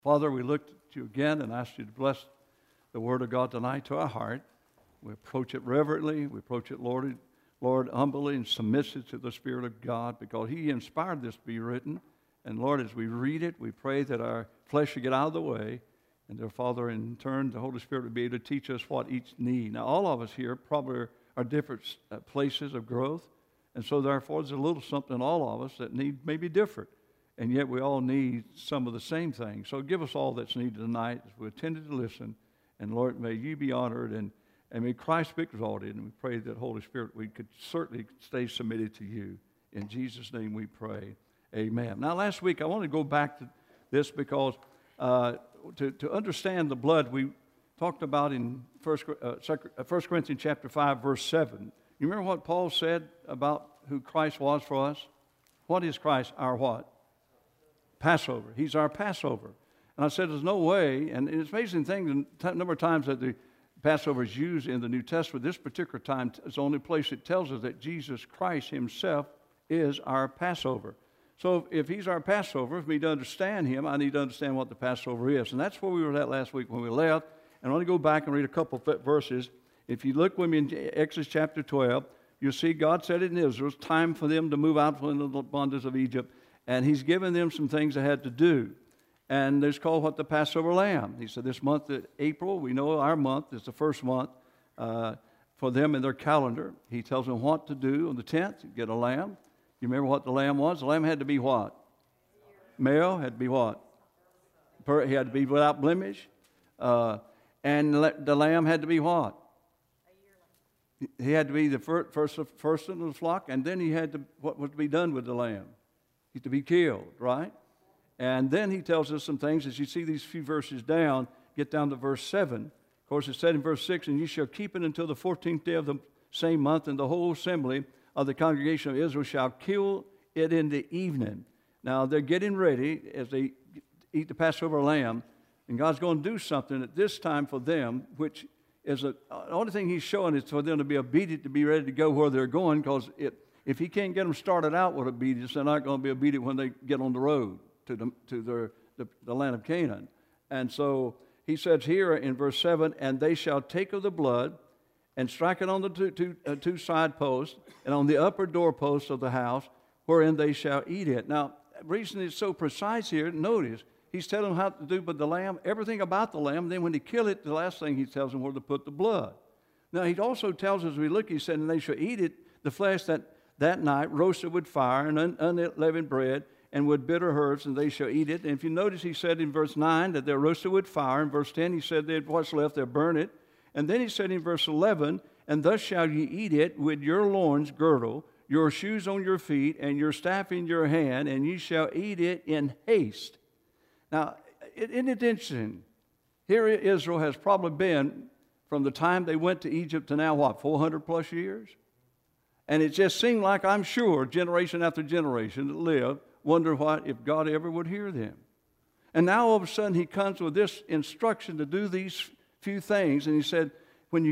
Father, we look at you again and ask you to bless the Word of God tonight to our heart. We approach it reverently. We approach it, Lord, humbly and submissive to the Spirit of God, because He inspired this to be written. And Lord, as we read it, we pray that our flesh should get out of the way, and their Father, in turn, the Holy Spirit would be able to teach us what each need. Now, all of us here probably are different places of growth, and so therefore there's a little something in all of us that need maybe different. And yet we all need some of the same things. So give us all that's needed tonight as we attended to listen. And Lord, may you be honored and may Christ be exalted. And we pray that, Holy Spirit, we could certainly stay submitted to you. In Jesus' name we pray. Amen. Now, last week I want to go back to this because to understand the blood, we talked about in 1 Corinthians chapter 5, verse 7. You remember what Paul said about who Christ was for us? What is Christ? Our what? Passover. He's our Passover. And I said there's no way, and it's an amazing thing, the number of times that the Passover is used in the New Testament. This particular time is the only place it tells us that Jesus Christ himself is our Passover. So if he's our Passover, for me to understand him, I need to understand what the Passover is. And that's where we were at last week when we left. And I want to go back and read a couple of verses. If you look with me in Exodus chapter 12, you'll see God said it in Israel, it's time for them to move out from the bondage of Egypt. And he's given them some things they had to do. And it's called what? The Passover lamb. He said this month, April, we know our month is the first month for them in their calendar. He tells them what to do on the 10th, get a lamb. You remember what the lamb was? The lamb had to be what? Male, had to be what? He had to be without blemish. And the lamb had to be what? He had to be the first of the flock, and then he had to, what was to be done with the lamb? He's to be killed, right? And then he tells us some things. As you see these few verses down, get down to verse 7. Of course, it said in verse 6, and you shall keep it until the 14th day of the same month, and the whole assembly of the congregation of Israel shall kill it in the evening. Now, they're getting ready as they eat the Passover lamb, and God's going to do something at this time for them, which is the only thing he's showing is for them to be obedient, to be ready to go where they're going, because if he can't get them started out with obedience, they're not going to be obedient when they get on the road to the land of Canaan. And so he says here in verse 7, and they shall take of the blood and strike it on the two side posts and on the upper doorposts of the house, wherein they shall eat it. Now, the reason it's so precise here, notice, he's telling them how to do with the lamb, everything about the lamb. Then when they kill it, the last thing he tells them where to put the blood. Now, he also tells us, as we look, he said, and they shall eat it, the flesh that night, roasted with fire and unleavened bread, and with bitter herbs, and they shall eat it. And if you notice, he said in verse 9 that they're roasted with fire. In verse 10, he said that what's left, they'll burn it. And then he said in verse 11, and thus shall ye eat it with your loins girdle, your shoes on your feet, and your staff in your hand, and ye shall eat it in haste. Now, isn't it interesting? Here Israel has probably been, from the time they went to Egypt to now, what, 400 plus years? And it just seemed like, I'm sure, generation after generation that lived, wonder what if God ever would hear them. And now all of a sudden he comes with this instruction to do these few things, and he said, when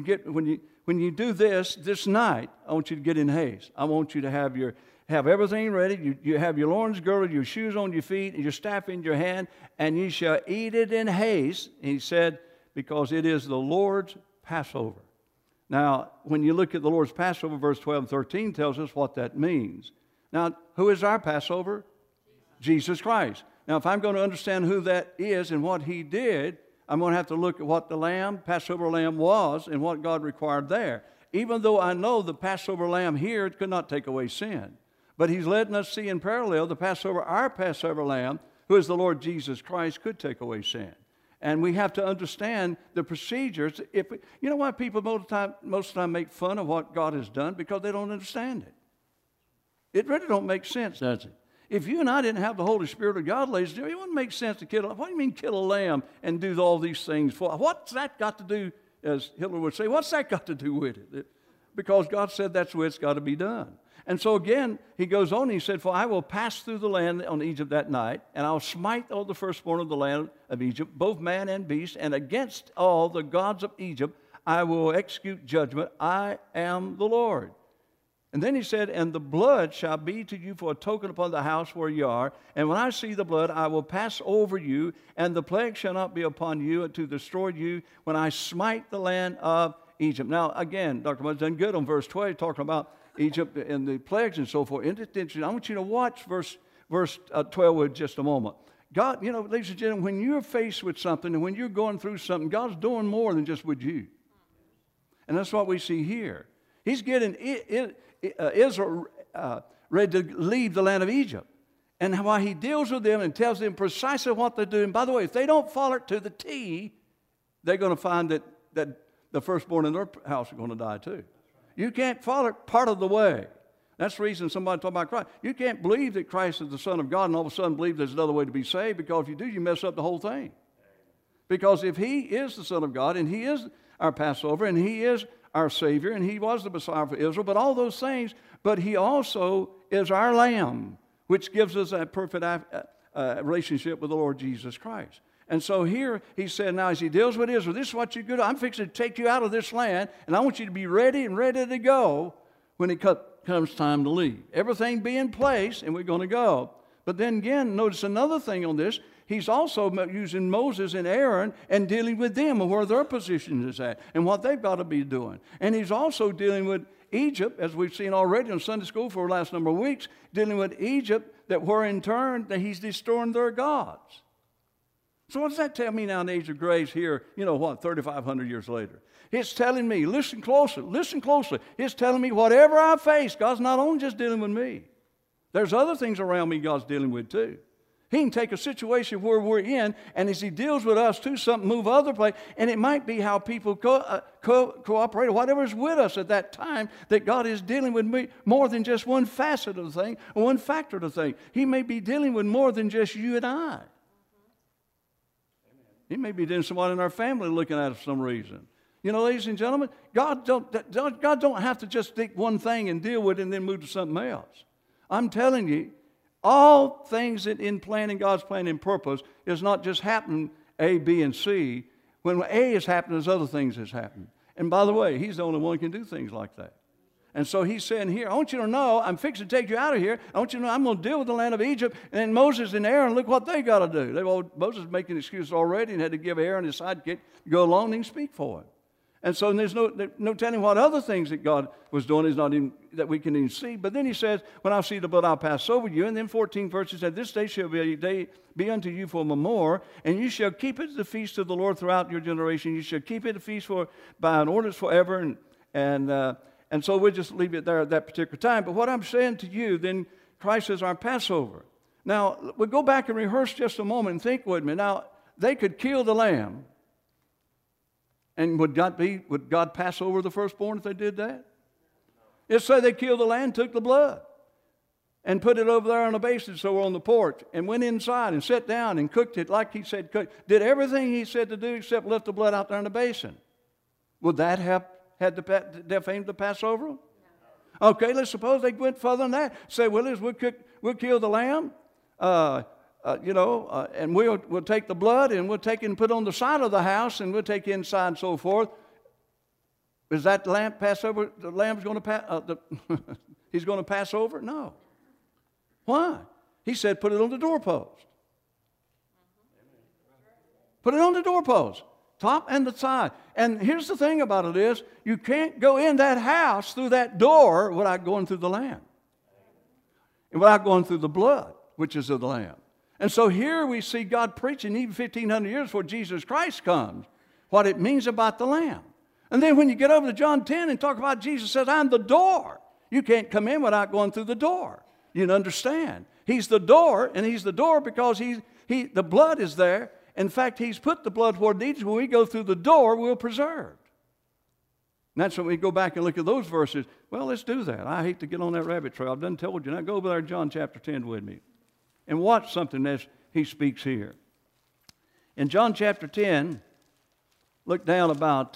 you do this night, I want you to get in haste. I want you to have everything ready. You have your loins girded, your shoes on your feet, and your staff in your hand, and you shall eat it in haste. And he said, because it is the Lord's Passover. Now, when you look at the Lord's Passover, verse 12 and 13 tells us what that means. Now, who is our Passover? Jesus Christ. Now, if I'm going to understand who that is and what he did, I'm going to have to look at what the Passover lamb was and what God required there. Even though I know the Passover lamb here could not take away sin. But he's letting us see in parallel our Passover lamb, who is the Lord Jesus Christ, could take away sin. And we have to understand the procedures. You know why people most of the time make fun of what God has done? Because they don't understand it. It really don't make sense, does it? If you and I didn't have the Holy Spirit of God, ladies and gentlemen, it wouldn't make sense to kill. What do you mean kill a lamb and do all these things for? What's that got to do, as Hitler would say, what's that got to do with it? Because God said that's the way it's got to be done. And so again, he goes on, he said, for I will pass through the land on Egypt that night, and I'll smite all the firstborn of the land of Egypt, both man and beast, and against all the gods of Egypt I will execute judgment. I am the Lord. And then he said, and the blood shall be to you for a token upon the house where you are. And when I see the blood, I will pass over you, and the plague shall not be upon you to destroy you when I smite the land of Egypt. Now, again, Dr. Mudd's done good on verse 12, talking about Egypt and the plagues and so forth. I want you to watch verse 12 with just a moment. God, ladies and gentlemen, when you're faced with something and when you're going through something, God's doing more than just with you. And that's what we see here. He's getting Israel ready to leave the land of Egypt. And while he deals with them and tells them precisely what they're doing, by the way, if they don't follow it to the T, they're going to find that the firstborn in their house are going to die too. You can't follow it part of the way. That's the reason somebody talking about Christ. You can't believe that Christ is the Son of God and all of a sudden believe there's another way to be saved, because if you do, you mess up the whole thing. Because if he is the Son of God and he is our Passover and he is our Savior and he was the Messiah for Israel, but all those things, but he also is our Lamb, which gives us a perfect relationship with the Lord Jesus Christ. And so here he said, now as he deals with Israel, this is what you do. I'm fixing to take you out of this land, and I want you to be ready to go when it comes time to leave. Everything be in place, and we're going to go. But then again, notice another thing on this. He's also using Moses and Aaron and dealing with them and where their position is at and what they've got to be doing. And he's also dealing with Egypt, as we've seen already in Sunday school for the last number of weeks, dealing with Egypt, that where in turn that he's destroying their gods. So what does that tell me now in the age of grace here, 3,500 years later? It's telling me, listen closely. It's telling me whatever I face, God's not only just dealing with me. There's other things around me God's dealing with too. He can take a situation where we're in, and as he deals with us too, something move other place, and it might be how people cooperate or whatever is with us at that time, that God is dealing with me more than just one facet of the thing or one factor of the thing. He may be dealing with more than just you and I. He may be dealing with someone in our family looking at us for some reason. Ladies and gentlemen, God don't have to just take one thing and deal with it and then move to something else. I'm telling you, all things that in planning God's plan and purpose is not just happening A, B, and C. When A is happening, there's other things that's happening. And by the way, he's the only one who can do things like that. And so he's saying here, I want you to know, I'm fixing to take you out of here. I want you to know I'm going to deal with the land of Egypt. And then Moses and Aaron, look what they got to do. Moses was making excuses already and had to give Aaron his sidekick to go along and speak for him. And so there's no telling what other things that God was doing is not even, that we can even see. But then he says, when I see the blood, I'll pass over you. And then 14 verses said, this day shall be a day be unto you for a memorial, and you shall keep it the feast of the Lord throughout your generation. You shall keep it a feast by an ordinance forever. And so we'll just leave it there at that particular time. But what I'm saying to you, then Christ is our Passover. Now, we'll go back and rehearse just a moment and think with me. Now, they could kill the lamb. And would God pass over the firstborn if they did that? It's say they killed the lamb, took the blood, and put it over there on a basin, so on the porch, and went inside and sat down and cooked it like he said cook. Did everything he said to do except left the blood out there in the basin. Would that have had defamed the Passover? No. Okay, let's suppose they went further than that. Say, well, we'll kill the lamb. And we'll take the blood and we'll take it and put it on the side of the house and we'll take it inside and so forth. Is that lamb Passover? The lamb's going to pass. He's going to pass over? No. Why? He said, put it on the doorpost. Put it on the doorpost, top and the side. And here's the thing about it is, you can't go in that house through that door without going through the lamb, and without going through the blood, which is of the lamb. And so here we see God preaching even 1,500 years before Jesus Christ comes, what it means about the Lamb. And then when you get over to John 10 and talk about Jesus says, I'm the door. You can't come in without going through the door. You understand? He's the door, and he's the door because the blood is there. In fact, he's put the blood where it needs. When we go through the door, we're preserved. And that's when we go back and look at those verses. Well, let's do that. I hate to get on that rabbit trail. I've done told you. Now go over there to John chapter 10 with me. And watch something as he speaks here. In John chapter 10, look down about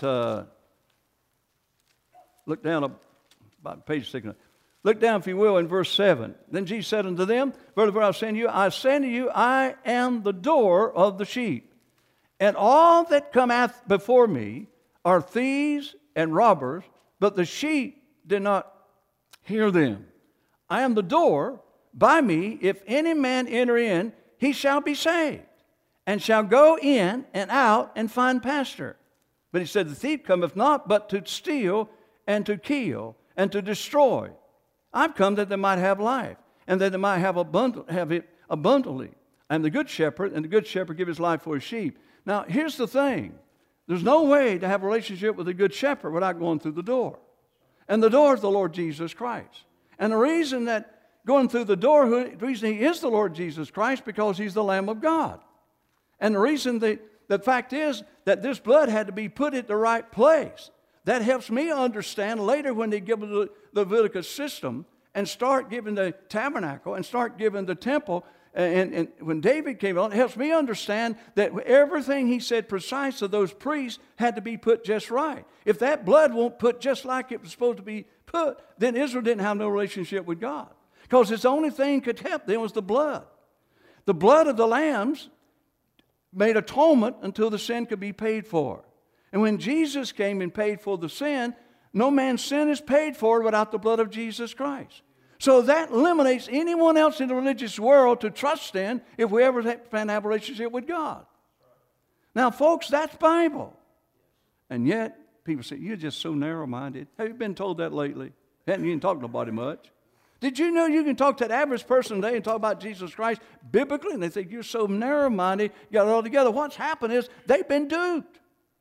page 6. Look down, if you will, in verse 7. Then Jesus said unto them, verily, verily, I say unto you, I am the door of the sheep. And all that come before me are thieves and robbers, but the sheep did not Hear them. I am the door. By me, if any man enter in, he shall be saved, and shall go in and out and find pasture. But he said, the thief cometh not but to steal and to kill and to destroy. I've come that they might have life, and that they might have it abundantly. I am the good shepherd, and the good shepherd give his life for his sheep. Now, here's the thing. There's no way to have a relationship with a good shepherd without going through the door. And the door is the Lord Jesus Christ. And the reason that going through the door, the reason he is the Lord Jesus Christ, because he's the Lamb of God. And the reason the fact is that this blood had to be put at the right place. That helps me understand later when they give the Leviticus system and start giving the tabernacle and start giving the temple. And when David came on, it helps me understand that everything he said precise to those priests had to be put just right. If that blood won't put just like it was supposed to be put, then Israel didn't have no relationship with God. Because it's the only thing could help them was the blood. The blood of the lambs made atonement until the sin could be paid for. And when Jesus came and paid for the sin, no man's sin is paid for without the blood of Jesus Christ. So that eliminates anyone else in the religious world to trust in if we ever plan to have a relationship with God. Now, folks, that's Bible. And yet, people say, you're just so narrow-minded. Have you been told that lately? Haven't you talked to nobody much? Did you know you can talk to the average person today and talk about Jesus Christ biblically, and they think you're so narrow-minded, you got it all together? What's happened is they've been duped.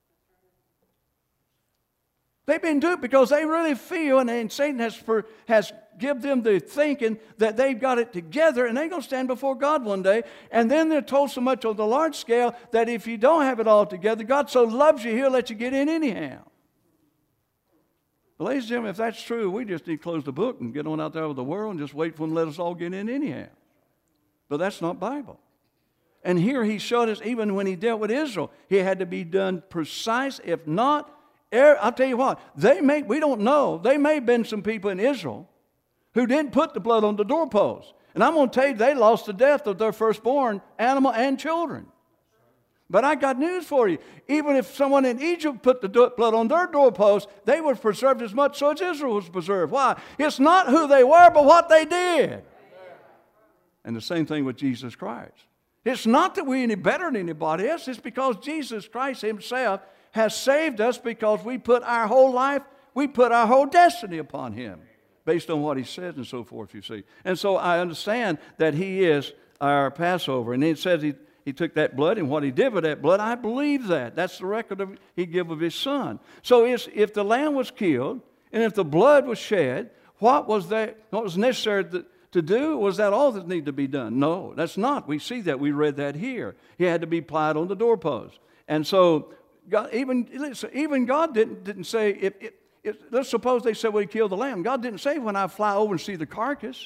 They've been duped because they really feel, and Satan has given them the thinking that they've got it together, and they're going to stand before God one day, and then they're told so much on the large scale that if you don't have it all together, God so loves you, he'll let you get in anyhow. Well, ladies and gentlemen, if that's true, we just need to close the book and get on out there with the world and just wait for him to let us all get in anyhow. But that's not Bible. And here he showed us, even when he dealt with Israel, he had to be done precise. If not, I'll tell you what, we don't know. There may have been some people in Israel who didn't put the blood on the doorpost. And I'm going to tell you, they lost the death of their firstborn animal and children. But I got news for you. Even if someone in Egypt put the blood on their doorpost, they were preserved as much so as Israel was preserved. Why? It's not who they were, but what they did. And the same thing with Jesus Christ. It's not that we're any better than anybody else. It's because Jesus Christ himself has saved us because we put our whole life, we put our whole destiny upon him based on what he said and so forth, you see. And so I understand that he is our Passover. And it says he took that blood, and what he did with that blood, I believe that. That's the record he gave of his son. So if the lamb was killed, and if the blood was shed, what was necessary to do? Was that all that needed to be done? No, that's not. We see that. We read that here. He had to be plied on the doorpost. And so God, even God didn't say, let's suppose they said, well, he killed the lamb. God didn't say, when I fly over and see the carcass.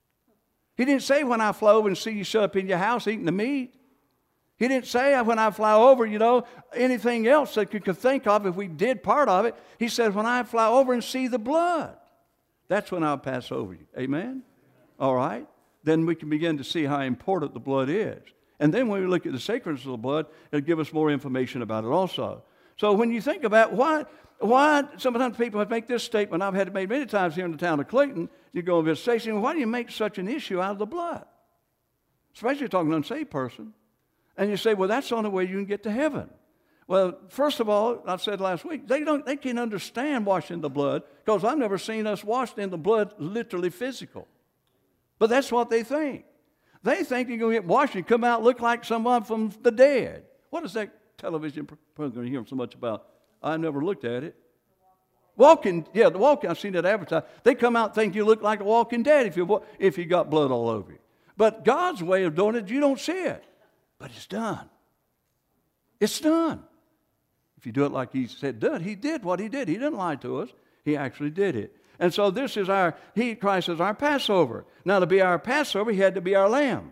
He didn't say, when I fly over and see you shut up in your house eating the meat. He didn't say, when I fly over, anything else that you could think of if we did part of it. He said, when I fly over and see the blood, that's when I'll pass over you. Amen? All right? Then we can begin to see how important the blood is. And then when we look at the sacredness of the blood, it'll give us more information about it also. So when you think about why sometimes people make this statement, I've had it made many times here in the town of Clayton, you go and visit, saying, why do you make such an issue out of the blood? Especially talking to an unsaved person. And you say, well, that's the only way you can get to heaven. Well, first of all, I said last week, they can't understand washing the blood because I've never seen us washed in the blood literally physical. But that's what they think. They think you're going to get washed and come out look like someone from the dead. What is that television program you hear so much about? I never looked at it. The Walking, I've seen that advertised. They come out and think you look like a walking dead if you got blood all over you. But God's way of doing it, you don't see it. But it's done. It's done. If you do it like he said done, he did what he did. He didn't lie to us. He actually did it. And so this is Christ is our Passover. Now to be our Passover, he had to be our lamb.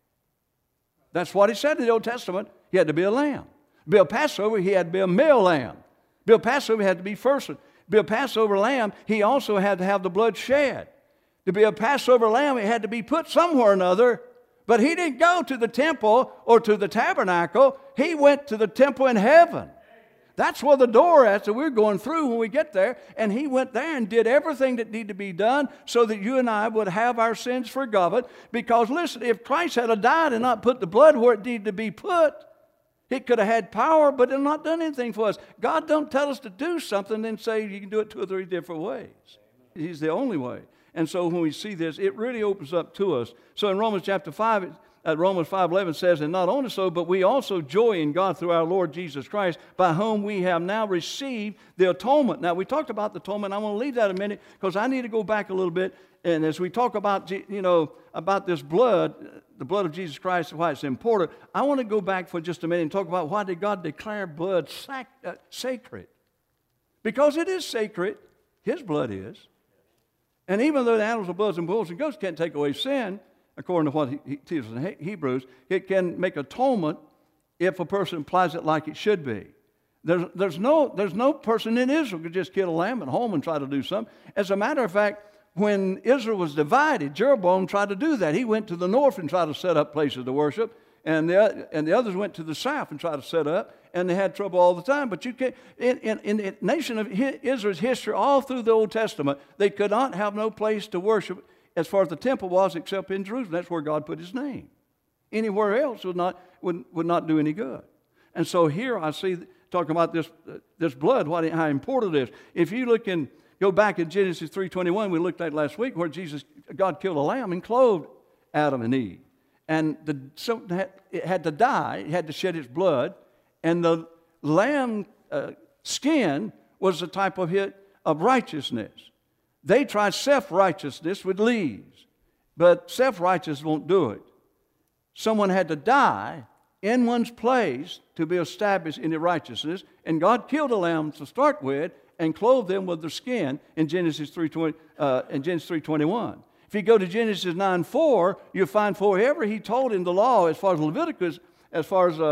That's what he said in the Old Testament. He had to be a lamb. To be a Passover, he had to be a male lamb. To be a Passover, he had to be first. To be a Passover lamb, he also had to have the blood shed. To be a Passover lamb, it had to be put somewhere or another. But he didn't go to the temple or to the tabernacle. He went to the temple in heaven. That's where the door is that we're going through when we get there. And he went there and did everything that needed to be done so that you and I would have our sins forgiven. Because listen, if Christ had died and not put the blood where it needed to be put, it could have had power, but it not done anything for us. God don't tell us to do something and say you can do it 2 or 3 different ways. He's the only way. And so when we see this, it really opens up to us. So in Romans chapter 5, Romans 5:11 says, and not only so, but we also joy in God through our Lord Jesus Christ, by whom we have now received the atonement. Now, we talked about the atonement. I want to leave that a minute because I need to go back a little bit. And as we talk about, about this blood, the blood of Jesus Christ, why it's important, I want to go back for just a minute and talk about why did God declare blood sacred? Because it is sacred. His blood is. And even though the animals of bloods and bulls and goats can't take away sin, according to what he teaches in Hebrews, it can make atonement if a person applies it like it should be. There's no person in Israel could just kill a lamb at home and try to do something. As a matter of fact, when Israel was divided, Jeroboam tried to do that. He went to the north and tried to set up places to worship, and the others went to the south and tried to set up, and they had trouble all the time. But you can't, in the nation of Israel's history, all through the Old Testament, they could not have no place to worship as far as the temple was, except in Jerusalem. That's where God put his name. Anywhere else would not do any good. And so here I see, talking about this blood, how important it is. If you go back in Genesis 3:21, we looked at last week, where God killed a lamb and clothed Adam and Eve. And it had to die, it had to shed its blood, and the lamb skin was a type of righteousness. They tried self-righteousness with leaves, but self-righteousness won't do it. Someone had to die in one's place to be established in the righteousness, and God killed a lamb to start with and clothed them with their skin in Genesis 3:21. If you go to Genesis 9:4, you'll find forever he told in the law, as far as Leviticus, as far as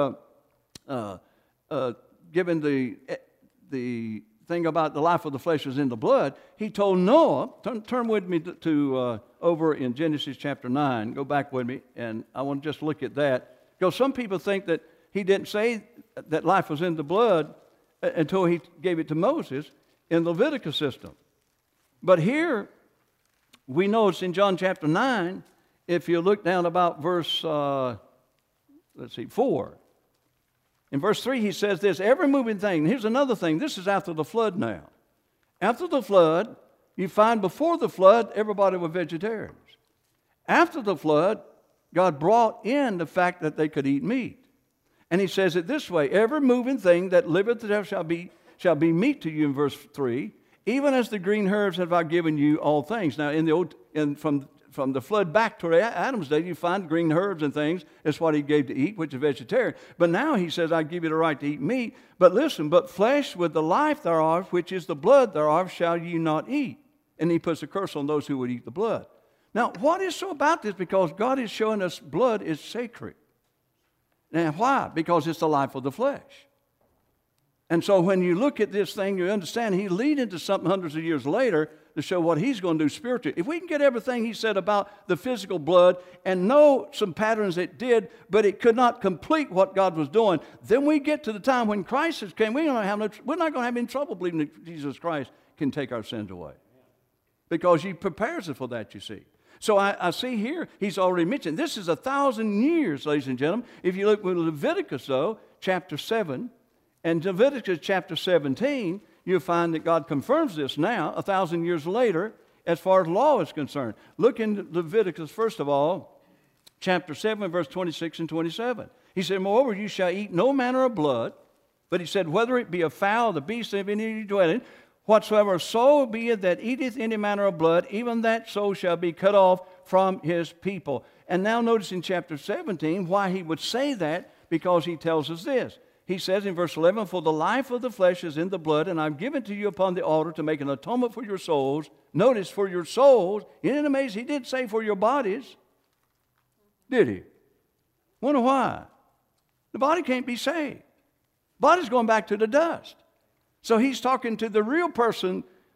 given the thing about the life of the flesh is in the blood, he told Noah, turn with me to over in Genesis chapter 9, go back with me, and I want to just look at that. Because some people think that he didn't say that life was in the blood until he gave it to Moses in the Leviticus system. But here, we know it's in John chapter 9, if you look down about verse, 4. In verse 3, he says this, every moving thing. Here's another thing. This is after the flood now. After the flood, you find before the flood, everybody were vegetarians. After the flood, God brought in the fact that they could eat meat. And he says it this way, every moving thing that liveth shall be meat to you, in verse 3, even as the green herbs have I given you all things. Now, from the flood back to Adam's day, you find green herbs and things. That's what he gave to eat, which is vegetarian. But now he says, I give you the right to eat meat. But listen, but flesh with the life thereof, which is the blood thereof, shall you not eat. And he puts a curse on those who would eat the blood. Now, what is so about this? Because God is showing us blood is sacred. Now, why? Because it's the life of the flesh. And so when you look at this thing, you understand he's leading to something hundreds of years later to show what he's going to do spiritually. If we can get everything he said about the physical blood and know some patterns it did, but it could not complete what God was doing, then we get to the time when Christ has came. We're not going to have any trouble believing that Jesus Christ can take our sins away. Because he prepares us for that, you see. So I see here, he's already mentioned, this is 1,000 years, ladies and gentlemen. If you look with Leviticus, though, chapter 7, and Leviticus chapter 17, you'll find that God confirms this now, 1,000 years later, as far as law is concerned. Look in Leviticus, first of all, chapter 7, verse 26 and 27. He said, moreover, you shall eat no manner of blood, but he said, whether it be a fowl, the beast of any of your dwelling, whatsoever soul be it that eateth any manner of blood, even that soul shall be cut off from his people. And now notice in chapter 17 why he would say that, because he tells us this. He says in verse 11, for the life of the flesh is in the blood, and I've given to you upon the altar to make an atonement for your souls. Notice, for your souls. Isn't it amazing? He did say for your bodies. Did he? Wonder why? The body can't be saved. Body's going back to the dust. So he's talking to the real person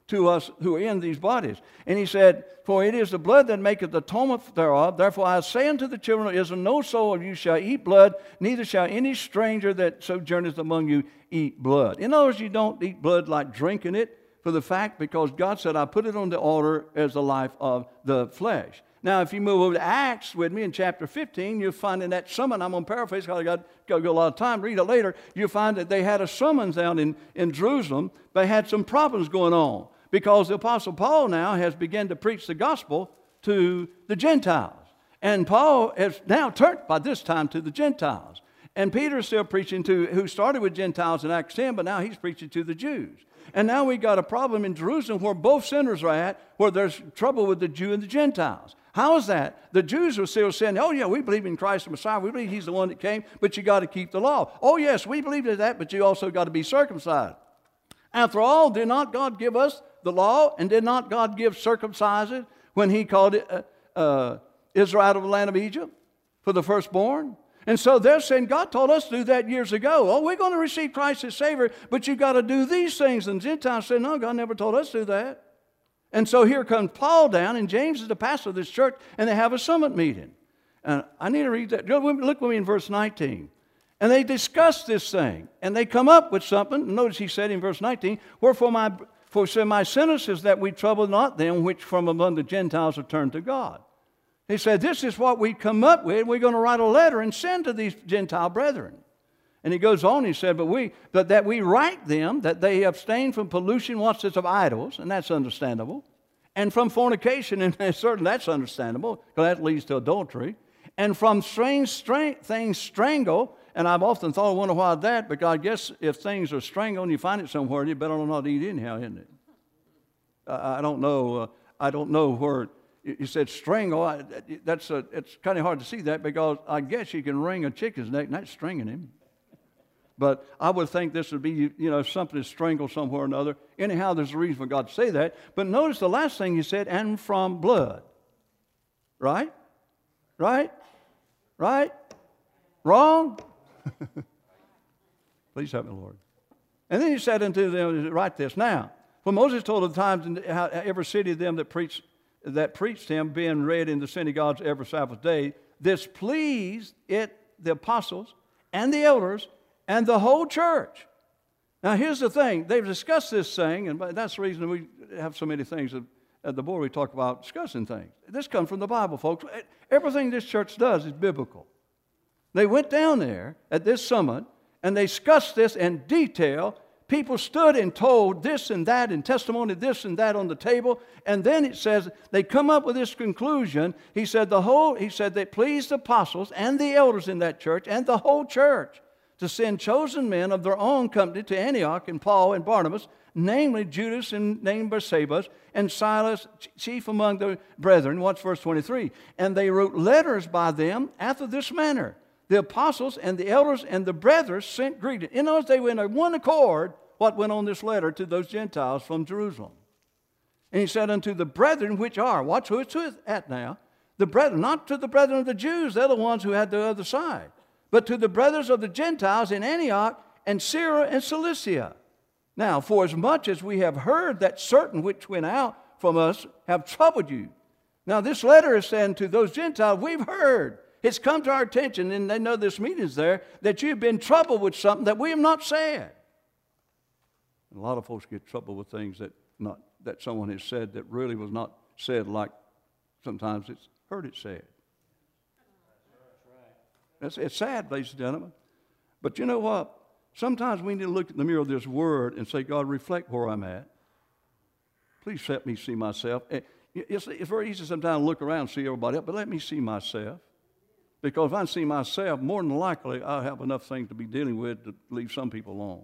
to us who are in these bodies. And he said, for it is the blood that maketh the atonement thereof. Therefore I say unto the children of Israel, no soul of you shall eat blood, neither shall any stranger that sojourneth among you eat blood. In other words, you don't eat blood like drinking it, for the fact, because God said, I put it on the altar as the life of the flesh. Now, if you move over to Acts with me in chapter 15, you'll find in that summons, I'm going to paraphrase because I got a lot of time, read it later, you'll find that they had a summons down in Jerusalem. They had some problems going on because the Apostle Paul now has begun to preach the gospel to the Gentiles. And Paul has now turned by this time to the Gentiles. And Peter is still preaching to, who started with Gentiles in Acts 10, but now he's preaching to the Jews. And now we got a problem in Jerusalem where both sinners are at, where there's trouble with the Jew and the Gentiles. How is that? The Jews are still saying, oh, yeah, we believe in Christ the Messiah. We believe he's the one that came, but you got to keep the law. Oh, yes, we believe in that, but you also got to be circumcised. After all, did not God give us the law, and did not God give circumcision when he called it, Israel out of the land of Egypt for the firstborn? And so they're saying, God told us to do that years ago. Oh, we're going to receive Christ as Savior, but you've got to do these things. And the Gentiles said, no, God never told us to do that. And so here comes Paul down, and James is the pastor of this church, and they have a summit meeting. And I need to read that. Look with me in verse 19. And they discuss this thing, and they come up with something. Notice he said in verse 19, wherefore my sentence is that we trouble not them which from among the Gentiles have turned to God. He said, this is what we come up with. We're going to write a letter and send to these Gentile brethren. And he goes on, he said, but that we write them that they abstain from pollution, what's this, of idols, and that's understandable, and from fornication, and certainly that's understandable, because that leads to adultery, and from strange things strangle, and I've often thought, I wonder why that, because I guess if things are strangled and you find it somewhere, you better not eat anyhow, isn't it? I don't know where. You said strangle. It's kind of hard to see that because I guess you can wring a chicken's neck, and that's stringing him. But I would think this would be, something that's strangled somewhere or another. Anyhow, there's a reason for God to say that. But notice the last thing he said, and from blood. Right? Right? Right? Wrong? Please help me, Lord. And then he said unto them, write this. Now, when Moses told of the times in every city of them that preached him, being read in the synagogues every Sabbath day, this pleased the apostles and the elders and the whole church. Now, here's the thing. They've discussed this thing, and that's the reason we have so many things at the board. We talk about discussing things. This comes from the Bible, folks. Everything this church does is biblical. They went down there at this summit, and they discussed this in detail. People stood and told this and that and testimony this and that on the table. And then it says they come up with this conclusion. He said they pleased the apostles and the elders in that church and the whole church to send chosen men of their own company to Antioch, and Paul and Barnabas, namely Judas and named Barsabas, and Silas, chief among the brethren. Watch verse 23. And they wrote letters by them after this manner. The apostles and the elders and the brethren sent greeting. In other words, they were in one accord what went on this letter to those Gentiles from Jerusalem. And he said unto the brethren which are, watch who it's at now, the brethren, not to the brethren of the Jews, they're the ones who had the other side, but to the brothers of the Gentiles in Antioch and Syria and Cilicia. Now, for as much as we have heard that certain which went out from us have troubled you. Now, this letter is saying to those Gentiles, we've heard. It's come to our attention, and they know this meeting's there, that you've been troubled with something that we have not said. And a lot of folks get troubled with things that someone has said that really was not said, like sometimes it's heard it said. It's sad, ladies and gentlemen. But you know what? Sometimes we need to look in the mirror of this word and say, God, reflect where I'm at. Please let me see myself. It's very easy sometimes to look around and see everybody else, but let me see myself. Because if I see myself, more than likely, I'll have enough things to be dealing with to leave some people alone.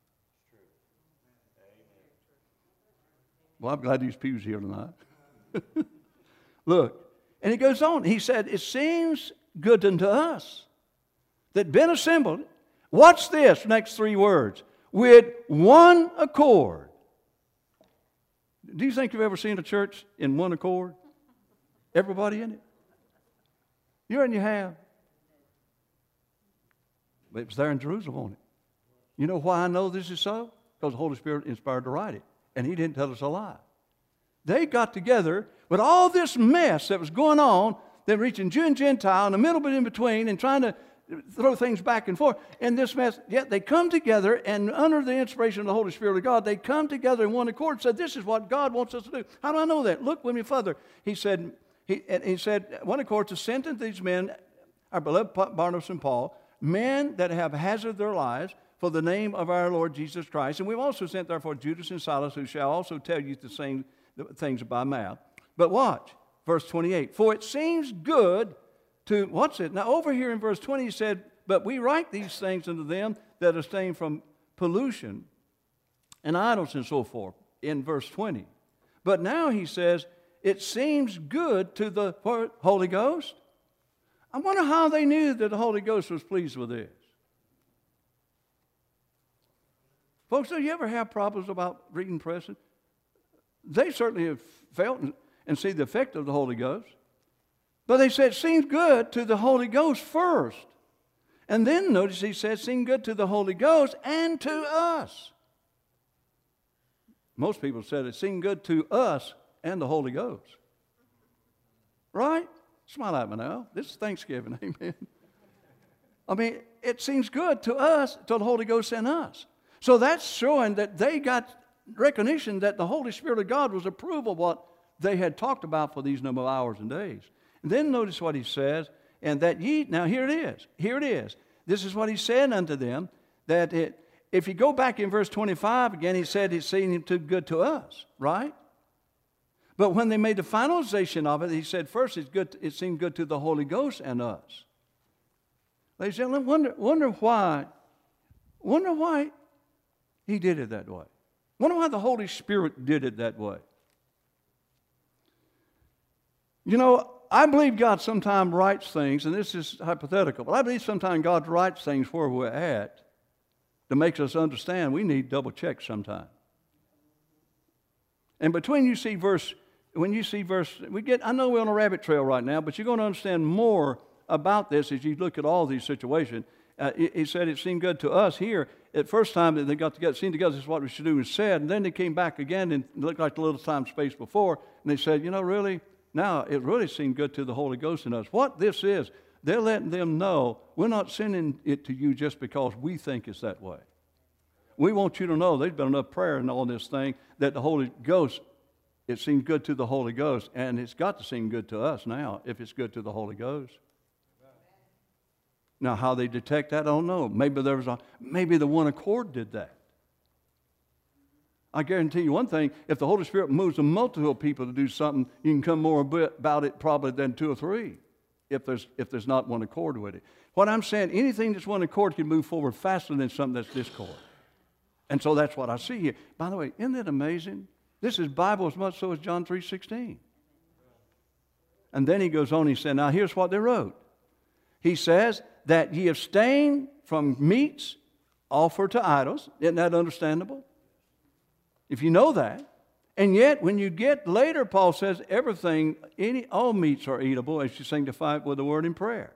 Well, I'm glad these pews here tonight. Look, and he goes on. He said, it seems good unto us that been assembled. Watch this, next three words. With one accord. Do you think you've ever seen a church in one accord? Everybody in it? You and you have. But it was there in Jerusalem, wasn't it? You know why I know this is so? Because the Holy Spirit inspired to write it. And he didn't tell us a lie. They got together with all this mess that was going on. They're reaching Jew and Gentile and a middle bit in between and trying to throw things back and forth. And this mess, yet they come together, and under the inspiration of the Holy Spirit of God, they come together in one accord and said, this is what God wants us to do. How do I know that? Look with me further. He said, one accord to send to these men, our beloved Barnabas and Paul, men that have hazarded their lives for the name of our Lord Jesus Christ. And we've also sent therefore Judas and Silas, who shall also tell you the same things by mouth. But watch, verse 28. For it seems good to, what's it? Now over here in verse 20 he said, but we write these things unto them that abstain from pollution and idols and so forth, in verse 20. But now he says, it seems good to the Holy Ghost. I wonder how they knew that the Holy Ghost was pleased with this. Folks, do you ever have problems about reading presses? They certainly have felt and see the effect of the Holy Ghost. But they said, it seems good to the Holy Ghost first. And then notice he said, seems good to the Holy Ghost and to us. Most people said it seemed good to us and the Holy Ghost. Right? Smile at me now. This is Thanksgiving, amen. I mean, it seems good to us, to the Holy Ghost and us. So that's showing that they got recognition that the Holy Spirit of God was approval of what they had talked about for these number of hours and days. And then notice what he says, and that ye, now here it is. This is what he said unto them, that if you go back in verse 25 again, he said it seemed too good to us, right? But when they made the finalization of it, he said first it seemed good to the Holy Ghost and us. Ladies and gentlemen, wonder why he did it that way. Wonder why the Holy Spirit did it that way. You know, I believe God sometimes writes things, and this is hypothetical, but I believe sometimes God writes things where we're at to make us understand we need double check sometimes. And when you see verse, I know we're on a rabbit trail right now, but you're going to understand more about this as you look at all these situations. He said it seemed good to us here. At first time that they got together, seen together, this is what we should do, and said, and then they came back again and it looked like the little time space before, and they said, you know, really, now it really seemed good to the Holy Ghost in us. What this is, they're letting them know we're not sending it to you just because we think it's that way. We want you to know there's been enough prayer and all this thing that the Holy Ghost, it seemed good to the Holy Ghost, and it's got to seem good to us now if it's good to the Holy Ghost. Now, how they detect that, I don't know. Maybe the one accord did that. I guarantee you one thing, if the Holy Spirit moves a multitude of people to do something, you can come more about it probably than two or three if there's not one accord with it. What I'm saying, anything that's one accord can move forward faster than something that's discord. And so that's what I see here. By the way, isn't it amazing? This is Bible as much so as John 3:16. And then he goes on, he said, now here's what they wrote. He says that ye abstain from meats offered to idols. Isn't that understandable? If you know that. And yet, when you get later, Paul says everything, all meats are eatable as you sanctify it with the word in prayer.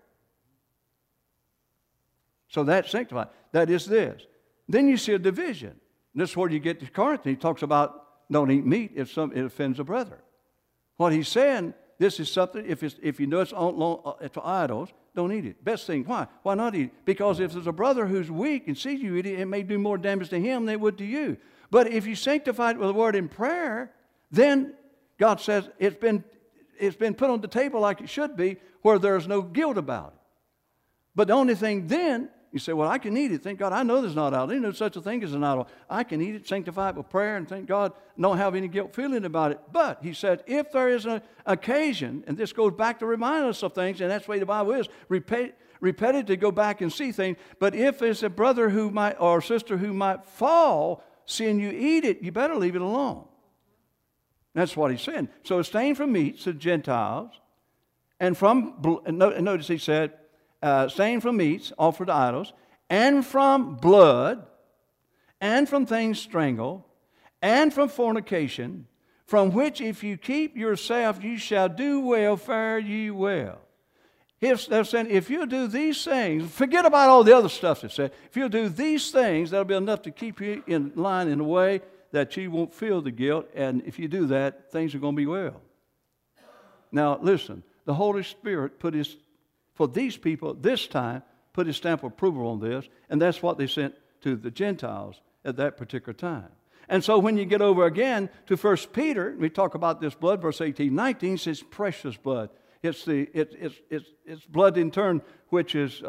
So that's sanctified. That is this. Then you see a division. This is where you get to Corinth. He talks about don't eat meat if it offends a brother. What he's saying, this is something, if you know it's to idols, don't eat it. Best thing, why? Why not eat it? Because if there's a brother who's weak and sees you eat it, it may do more damage to him than it would to you. But if you sanctify it with the word in prayer, then God says it's been put on the table like it should be, where there's no guilt about it. But the only thing then, you say, well, I can eat it. Thank God, I know there's not idol. There's no such a thing as an idol. I can eat it, sanctify it with prayer, and thank God, don't have any guilt feeling about it. But, he said, if there is an occasion, and this goes back to remind us of things, and that's the way the Bible is, repeated to go back and see things. But if there's a brother who might, or a sister who might fall, seeing you eat it, you better leave it alone. That's what he's saying. So abstain from meats to Gentiles, and notice he said, abstain from meats offered to idols, and from blood, and from things strangled, and from fornication, from which if you keep yourself, you shall do well, fare ye well. They're saying, if you do these things, forget about all the other stuff they said. If you'll do these things, that'll be enough to keep you in line in a way that you won't feel the guilt, and if you do that, things are going to be well. Now, listen, the Holy Spirit for these people this time, put his stamp of approval on this, and that's what they sent to the Gentiles at that particular time. And so when you get over again to 1 Peter, we talk about this blood, verse 18, 19 says precious blood. It's blood in turn which is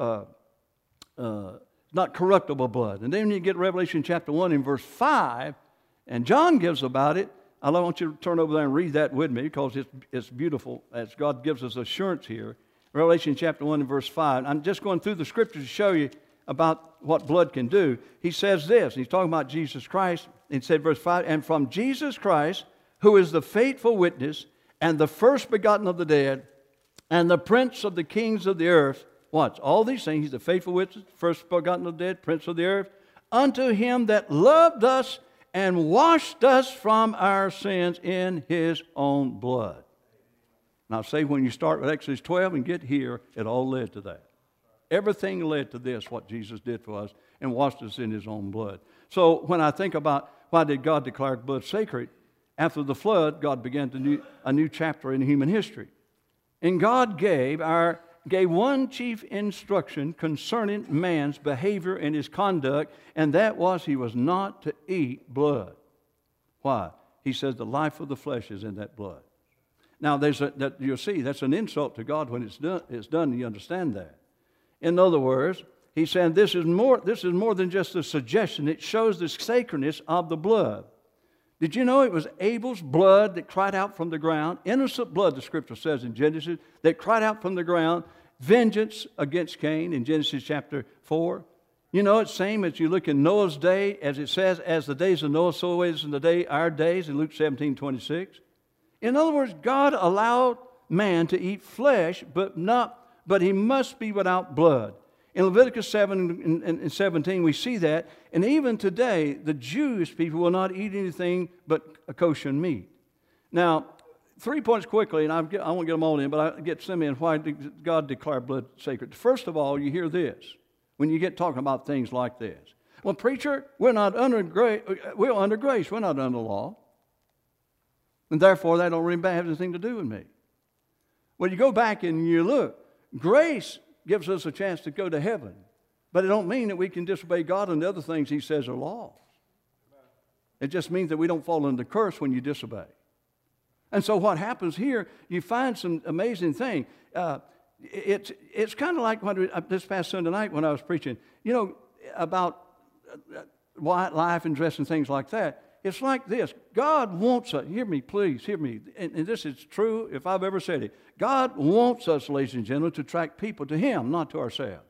not corruptible blood. And then when you get Revelation chapter 1 in verse 5, and John gives about it, I want you to turn over there and read that with me because it's beautiful as God gives us assurance here. Revelation chapter 1 and verse 5. I'm just going through the scriptures to show you about what blood can do. He says this, he's talking about Jesus Christ. He said, verse 5, and from Jesus Christ, who is the faithful witness and the first begotten of the dead and the prince of the kings of the earth. Watch, all these things, he's the faithful witness, first begotten of the dead, prince of the earth, unto him that loved us and washed us from our sins in his own blood. Now, say when you start with Exodus 12 and get here, it all led to that. Everything led to this, what Jesus did for us, and washed us in his own blood. So when I think about why did God declare blood sacred, after the flood, God began a new chapter in human history. And God gave one chief instruction concerning man's behavior and his conduct, and that was he was not to eat blood. Why? He says the life of the flesh is in that blood. Now, you'll see, that's an insult to God when it's done, you understand that. In other words, he's saying this is more than just a suggestion. It shows the sacredness of the blood. Did you know it was Abel's blood that cried out from the ground? Innocent blood, the scripture says in Genesis, that cried out from the ground, vengeance against Cain in Genesis chapter 4. You know, it's the same as you look in Noah's day, as it says, as the days of Noah, so is in our days in Luke 17:26. In other words, God allowed man to eat flesh, but he must be without blood. In Leviticus 7 and 17, we see that. And even today, the Jewish people will not eat anything but kosher meat. Now, 3 points quickly, and I won't get them all in, but I get some in. Why did God declare blood sacred? First of all, you hear this when you get talking about things like this. Well, preacher, we're under grace. We're not under law. And therefore, that don't really have anything to do with me. Well, you go back and you look. Grace gives us a chance to go to heaven. But it don't mean that we can disobey God and the other things he says are laws. It just means that we don't fall under curse when you disobey. And so what happens here, you find some amazing thing. It's kind of like this past Sunday night when I was preaching, about life and dress and things like that. It's like this. God wants us, hear me, please, hear me. And this is true if I've ever said it. God wants us, ladies and gentlemen, to attract people to him, not to ourselves.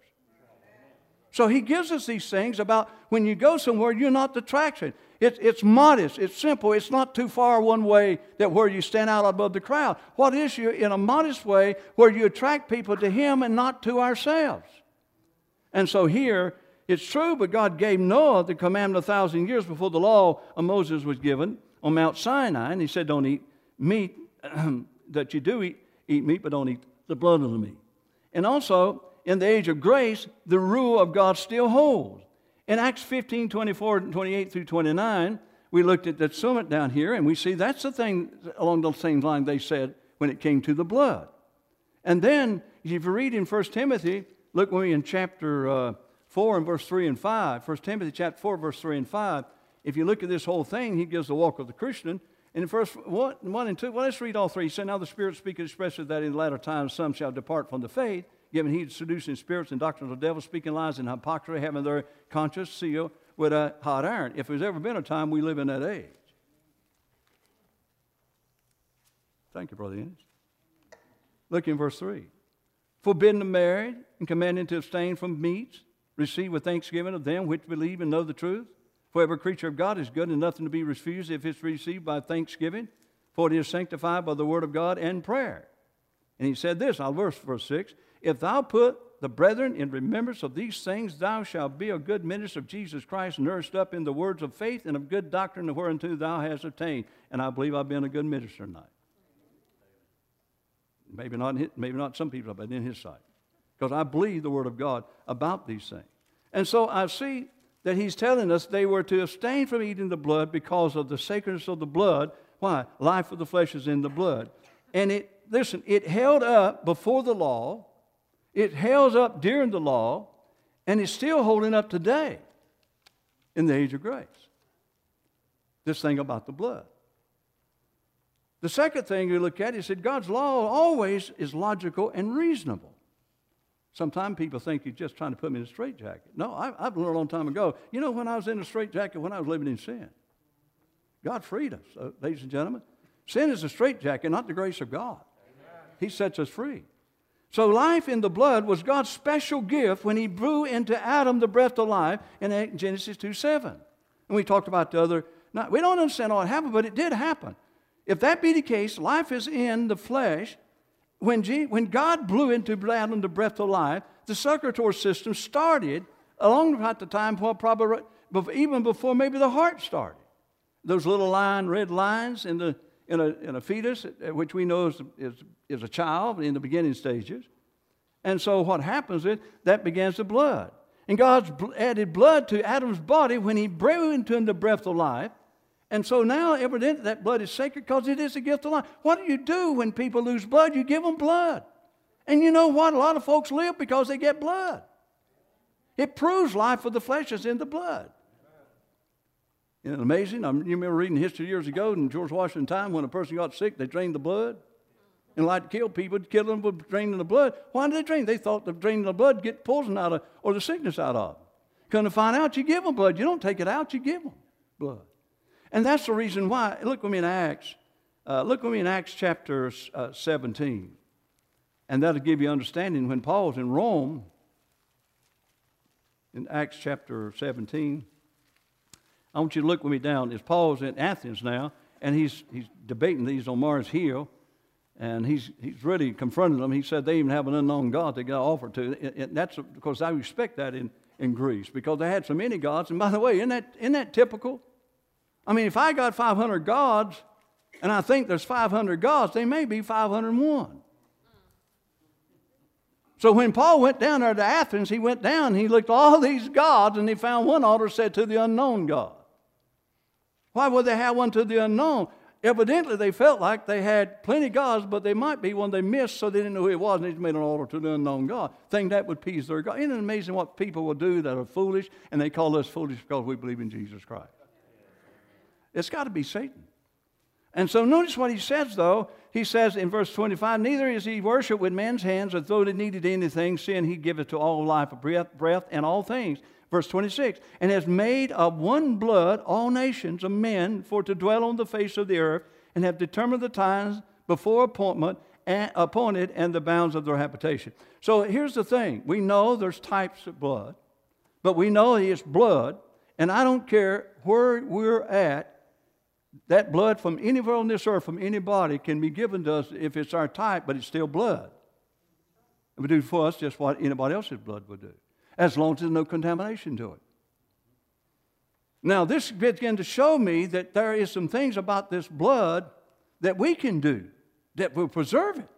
So he gives us these things about when you go somewhere, you're not the attraction. It's modest, it's simple, it's not too far one way that where you stand out above the crowd. What is you in a modest way where you attract people to him and not to ourselves? And so here, it's true, but God gave Noah the commandment 1,000 years before the law of Moses was given on Mount Sinai. And he said, don't eat meat, that you do eat meat, but don't eat the blood of the meat. And also, in the age of grace, the rule of God still holds. In Acts 15, 24, 28 through 29, we looked at that summit down here, and we see that's the thing along the same line they said when it came to the blood. And then, if you read in 1 Timothy, look with me in chapter 4 and verse 3 and 5. 1 Timothy chapter 4, verse 3 and 5. If you look at this whole thing, he gives the walk of the Christian. And in verse 1 and 2, well, let's read all three. He said, now the Spirit speaketh expressly that in the latter times some shall depart from the faith, giving heed to seducing spirits and doctrines of devils, speaking lies and hypocrisy, having their conscience sealed with a hot iron. If there's ever been a time, we live in that age. Thank you, Brother Ennis. Look in verse 3. Forbidden to marry and commanding to abstain from meats, receive with thanksgiving of them which believe and know the truth. For every creature of God is good and nothing to be refused if it's received by thanksgiving, for it is sanctified by the word of God and prayer. And he said this, verse 6, if thou put the brethren in remembrance of these things, thou shalt be a good minister of Jesus Christ, nourished up in the words of faith and of good doctrine whereunto thou hast attained. And I believe I've been a good minister tonight. Maybe not some people, but in his sight. Because I believe the word of God about these things. And so I see that he's telling us they were to abstain from eating the blood because of the sacredness of the blood. Why? Life of the flesh is in the blood. And it held up before the law, it held up during the law, and it's still holding up today in the age of grace. This thing about the blood. The second thing we look at is that God's law always is logical and reasonable. Sometimes people think he's just trying to put me in a straitjacket. No, I've learned a long time ago. You know, when I was in a straitjacket, when I was living in sin, God freed us, ladies and gentlemen. Sin is a straitjacket, not the grace of God. He sets us free. So life in the blood was God's special gift when he blew into Adam the breath of life in Genesis 2:7. And we talked about the other. Now, we don't understand all it happened, but it did happen. If that be the case, life is in the flesh. When God blew into Adam the breath of life, the circulatory system started along about the time, probably even before maybe the heart started. Those little red lines in a fetus, which we know is a child in the beginning stages. And so what happens is that begins the blood. And God added blood to Adam's body when he blew into him the breath of life. And so now, evidently, that blood is sacred because it is a gift of life. What do you do when people lose blood? You give them blood. And you know what? A lot of folks live because they get blood. It proves life of the flesh is in the blood. Isn't it amazing? You remember reading history years ago in George Washington time when a person got sick, they drained the blood. And like to kill people, kill them with draining the blood. Why did they drain? They thought the draining the blood get poison out of or the sickness out of them. Come to find out, you give them blood. You don't take it out, you give them blood. And that's the reason why. Look with me in Acts. Look with me in Acts chapter 17. And that'll give you understanding. When Paul's in Rome, in Acts chapter 17, I want you to look with me down. As Paul's in Athens now, and he's debating these on Mars Hill, and he's really confronting them. He said they even have an unknown God they got offered to. And that's because I respect that in Greece, because they had so many gods. And by the way, isn't that typical? I mean, if I got 500 gods, and I think there's 500 gods, they may be 501. So when Paul went down there to Athens, he went down, he looked at all these gods, and he found one altar said to the unknown God. Why would they have one to the unknown? Evidently, they felt like they had plenty of gods, but they might be one they missed, so they didn't know who it was, and they just made an altar to the unknown God. Think that would appease their God. Isn't it amazing what people will do that are foolish, and they call us foolish because we believe in Jesus Christ? It's got to be Satan. And so notice what he says, though. He says in verse 25, neither is he worshipped with men's hands as though they needed anything, seeing he giveth to all life a breath and all things. Verse 26, and has made of one blood all nations of men for to dwell on the face of the earth, and have determined the times before appointed and the bounds of their habitation. So here's the thing. We know there's types of blood, but we know it's blood, and I don't care where we're at, that blood from anywhere on this earth, from anybody, can be given to us if it's our type, but it's still blood. It would do for us just what anybody else's blood would do, as long as there's no contamination to it. Now, this begins to show me that there is some things about this blood that we can do that will preserve it.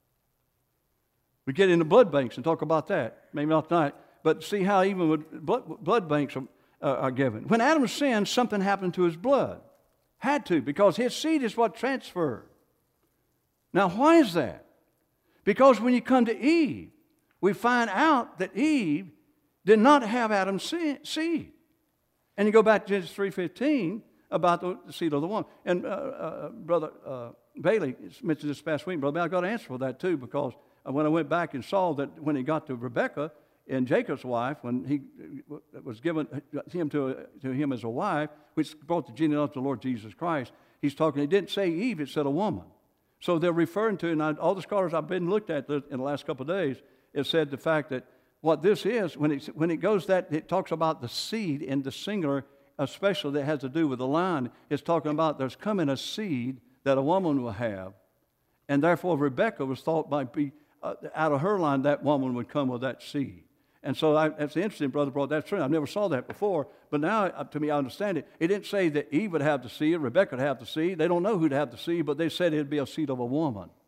We get into blood banks and talk about that. Maybe not tonight, but see how even with blood banks are given. When Adam sinned, something happened to his blood. Had to, because his seed is what transferred. Now, why is that? Because when you come to Eve, we find out that Eve did not have Adam's seed. And you go back to Genesis 3:15 about the seed of the woman. And Brother Bailey mentioned this past week. Brother Bailey, I got an answer for that too, because when I went back and saw that when he got to Rebekah and Jacob's wife, when he was given him to him as a wife, which brought the genealogy of the Lord Jesus Christ, he's talking, it didn't say Eve, it said a woman. So they're referring to, and all the scholars I've been looked at in the last couple of days, it said the fact that what this is, when it goes that, it talks about the seed in the singular, especially that has to do with the line. It's talking about there's coming a seed that a woman will have, and therefore Rebekah was thought might be, out of her line, that woman would come with that seed. And so that's interesting, Brother brought that true. I never saw that before, but now, to me, I understand it. It didn't say that Eve would have the seed, Rebekah would have the seed. They don't know who'd have the seed, but they said it'd be a seed of a woman.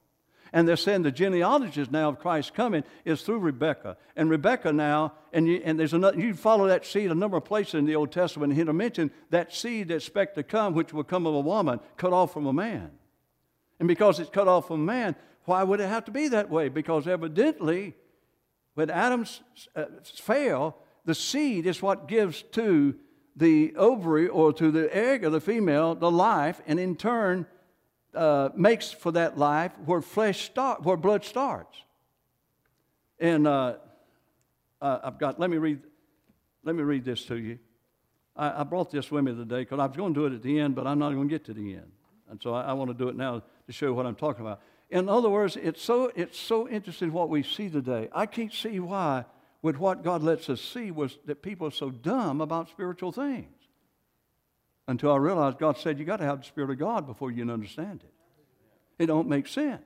And they're saying the genealogist now of Christ coming is through Rebekah. And Rebekah now, and there's another, you follow that seed a number of places in the Old Testament, and he'll mention that seed that's expected to come, which will come of a woman, cut off from a man. And because it's cut off from a man, why would it have to be that way? Because evidently, when Adam fell, the seed is what gives to the ovary or to the egg of the female the life, and in turn makes for that life where where blood starts. And let me read this to you. I brought this with me today because I was going to do it at the end, but I'm not going to get to the end, and so I want to do it now to show what I'm talking about. In other words, it's so interesting what we see today. I can't see why, with what God lets us see, was that people are so dumb about spiritual things. Until I realized God said you got to have the Spirit of God before you can understand it. It don't make sense.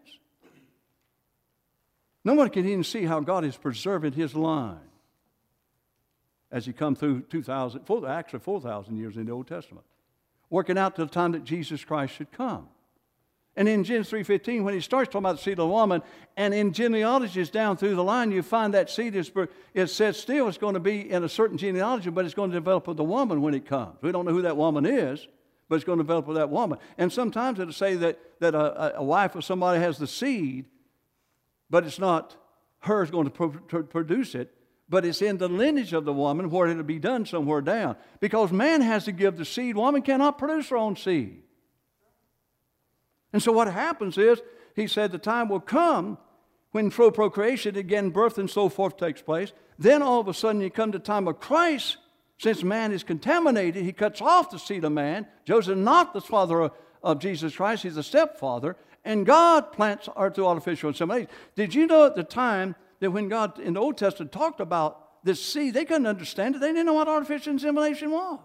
No one can even see how God is preserving His line as He come through 4,000 years in the Old Testament, working out to the time that Jesus Christ should come. And in Genesis 3:15, when he starts talking about the seed of the woman, and in genealogies down through the line, you find that seed is said still it's going to be in a certain genealogy, but it's going to develop with the woman when it comes. We don't know who that woman is, but it's going to develop with that woman. And sometimes it'll say that a wife of somebody has the seed, but it's not her who's going to produce it, but it's in the lineage of the woman where it'll be done somewhere down. Because man has to give the seed. Woman cannot produce her own seed. And so what happens is, he said, the time will come when through procreation, again, birth and so forth takes place. Then all of a sudden you come to the time of Christ. Since man is contaminated, he cuts off the seed of man. Joseph is not the father of Jesus Christ. He's the stepfather. And God plants through artificial insemination. Did you know at the time that when God in the Old Testament talked about this seed, they couldn't understand it. They didn't know what artificial insemination was.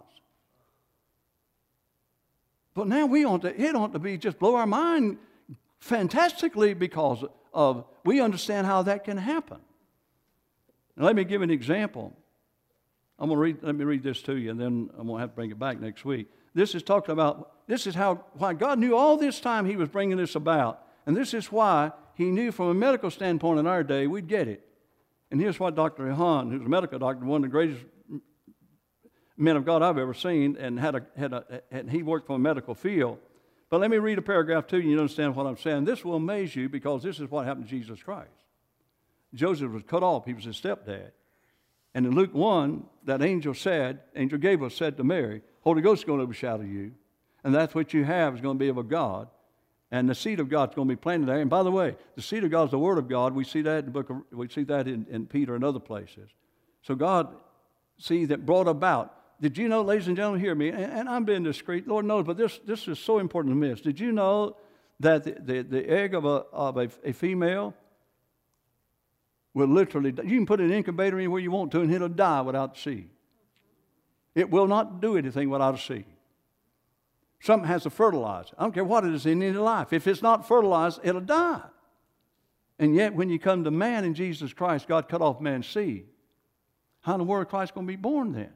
But now it ought to be just blow our mind fantastically because of we understand how that can happen. Now, let me give an example. Let me read this to you, and then I'm going to have to bring it back next week. This is why God knew all this time He was bringing this about, and this is why He knew from a medical standpoint in our day we'd get it. And here's what Dr. Hahn, who's a medical doctor, one of the greatest men of God I've ever seen, and and he worked from a medical field. But let me read a paragraph to you, you understand what I'm saying. This will amaze you because this is what happened to Jesus Christ. Joseph was cut off. He was his stepdad. And in Luke 1, that angel Gabriel said to Mary, Holy Ghost is going to overshadow you, and that's what you have is going to be of a God, and the seed of God is going to be planted there. And by the way, the seed of God is the Word of God. We see that in Peter and other places. So God, that brought about. Did you know, ladies and gentlemen, hear me, and I'm being discreet, Lord knows, but this is so important to miss. Did you know that the egg of a female will literally, you can put an incubator anywhere you want to, and it'll die without seed. It will not do anything without a seed. Something has to fertilize it. I don't care what it is in any life. If it's not fertilized, it'll die. And yet, when you come to man in Jesus Christ, God cut off man's seed. How in the world is Christ going to be born then?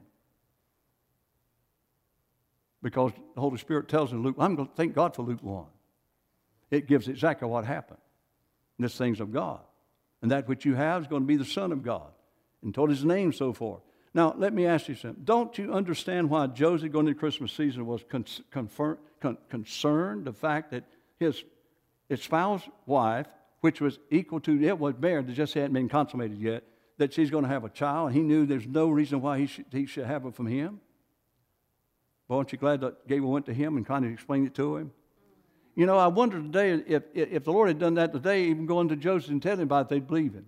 Because the Holy Spirit tells in Luke, I'm going to thank God for Luke 1. It gives exactly what happened. And this thing's of God. And that which you have is going to be the Son of God. And told His name, so forth. Now, let me ask you something. Don't you understand why Joseph, going into the Christmas season, was concerned? The fact that his spouse wife, which was equal to, it was married, it just hadn't been consummated yet, that she's going to have a child, and he knew there's no reason why he should have it from him. But aren't you glad that Gabriel went to him and kind of explained it to him? You know, I wonder today if the Lord had done that today, even going to Joseph and telling him about it, they'd believe him.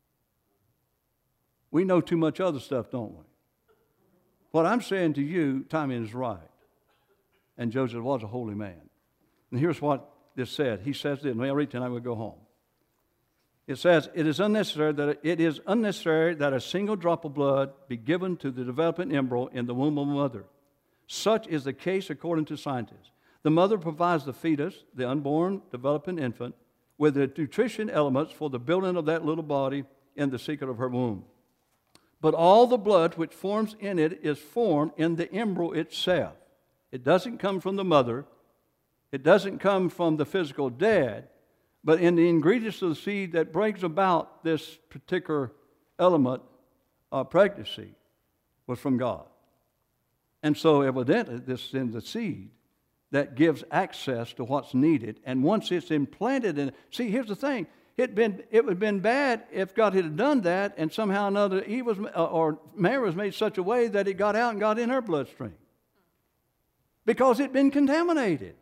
We know too much other stuff, don't we? What I'm saying to you, timing is right. And Joseph was a holy man. And here's what this said. He says this, and I'll read it and I will go home. It says, it is unnecessary that a single drop of blood be given to the developing embryo in the womb of a mother. Such is the case according to scientists. The mother provides the fetus, the unborn developing infant, with the nutrition elements for the building of that little body in the secret of her womb. But all the blood which forms in it is formed in the embryo itself. It doesn't come from the mother. It doesn't come from the physical dad. But in the ingredients of the seed that brings about this particular element of pregnancy was from God. And so evidently this is in the seed that gives access to what's needed. And once it's implanted in, see, here's the thing. It would have been bad if God had done that and somehow or another Eve was, or Mary was made such a way that it got out and got in her bloodstream. Because it had been contaminated.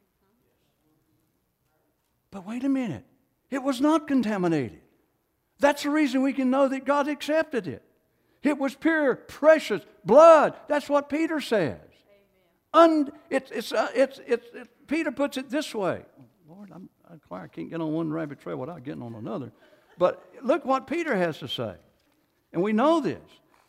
But wait a minute. It was not contaminated. That's the reason we can know that God accepted it. It was pure, precious blood. That's what Peter says. Peter puts it this way. Lord, I can't get on one rabbit trail without getting on another. But look what Peter has to say. And we know this.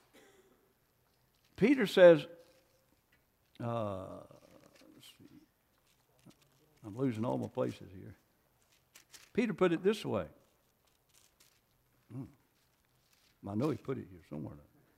Peter says, let's see. I'm losing all my places here. Peter put it this way. I know he put it here somewhere.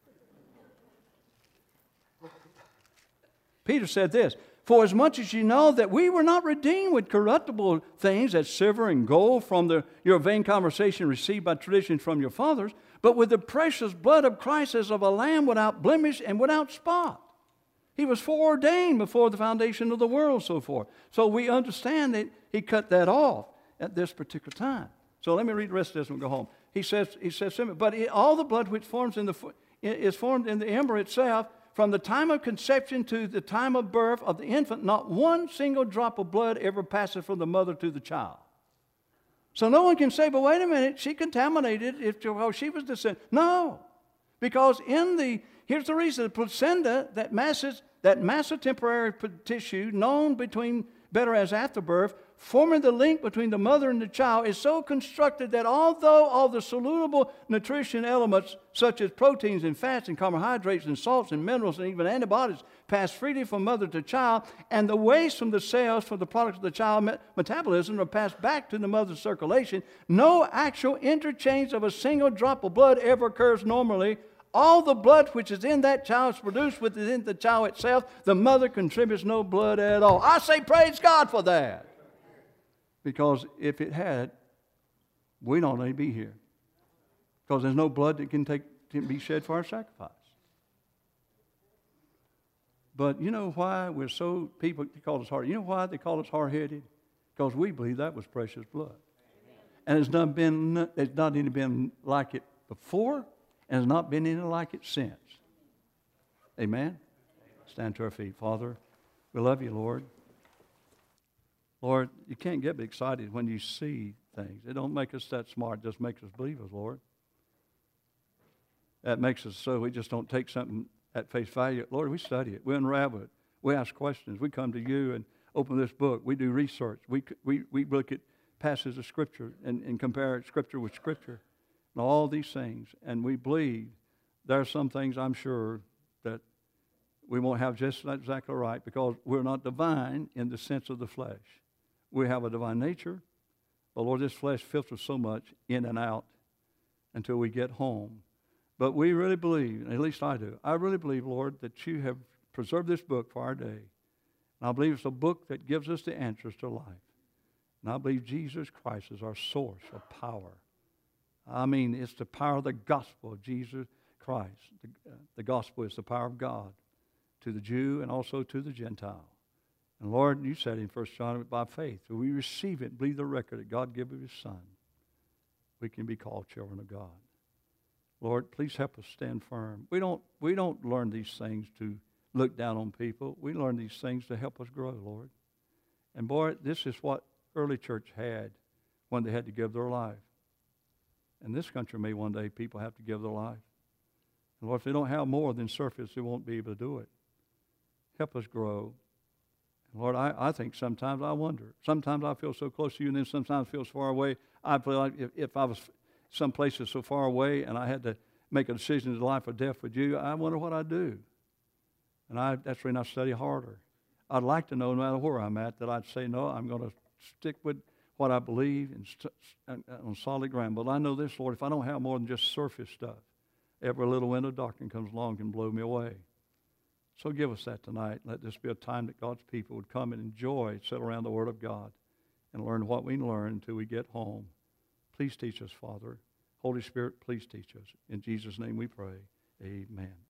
Peter said this, for as much as you know that we were not redeemed with corruptible things as silver and gold from your vain conversation received by tradition from your fathers, but with the precious blood of Christ as of a lamb without blemish and without spot. He was foreordained before the foundation of the world, so forth. So we understand that he cut that off at this particular time. So let me read the rest of this and we'll go home. He says simply, but all the blood which is formed in the embryo itself, from the time of conception to the time of birth of the infant, not one single drop of blood ever passes from the mother to the child. So no one can say, but wait a minute, she contaminated if she was descended. No, because here's the reason, the placenta, that massive temporary tissue known better as afterbirth, forming the link between the mother and the child, is so constructed that although all the soluble nutrition elements such as proteins and fats and carbohydrates and salts and minerals and even antibodies pass freely from mother to child, and the waste from the cells for the products of the child metabolism are passed back to the mother's circulation, no actual interchange of a single drop of blood ever occurs normally. All the blood which is in that child is produced within the child itself. The mother contributes no blood at all. I say praise God for that. Because if it had, we don't need to be here. Because there's no blood that can be shed for our sacrifice. But you know why people call us hard? You know why they call us hard-headed? Because we believe that was precious blood. And it's not even been like it before, and has not been anything like it since. Amen? Stand to our feet. Father, we love you, Lord. Lord, you can't get excited when you see things. It don't make us that smart. It just makes us believers, Lord. That makes us so we just don't take something at face value. Lord, we study it. We unravel it. We ask questions. We come to you and open this book. We do research. We look at passages of Scripture and compare Scripture with Scripture and all these things. And we believe there are some things I'm sure that we won't have just exactly right because we're not divine in the sense of the flesh. We have a divine nature, but Lord, this flesh filters so much in and out until we get home. But we really believe, at least I do, I really believe, Lord, that you have preserved this book for our day. And I believe it's a book that gives us the answers to life. And I believe Jesus Christ is our source of power. I mean, it's the power of the gospel of Jesus Christ. The gospel is the power of God to the Jew and also to the Gentile. And Lord, you said in 1 John, by faith, if we receive it, believe the record that God gave of his Son, we can be called children of God. Lord, please help us stand firm. We don't learn these things to look down on people. We learn these things to help us grow, Lord. And boy, this is what early church had when they had to give their life. In this country, may one day people have to give their life. And Lord, if they don't have more than surface, they won't be able to do it. Help us grow. And Lord, I think sometimes I wonder. Sometimes I feel so close to you, and then sometimes I feel so far away. I feel like if I was some places so far away and I had to make a decision in life or death with you, I wonder what I'd do. And that's when I study harder. I'd like to know, no matter where I'm at, that I'd say, no, I'm going to stick with what I believe and on solid ground. But I know this, Lord, if I don't have more than just surface stuff, every little wind of darkness comes along and blow me away. So give us that tonight. Let this be a time that God's people would come and enjoy, sit around the Word of God, and learn what we learn until we get home. Please teach us, Father. Holy Spirit, please teach us. In Jesus' name we pray. Amen.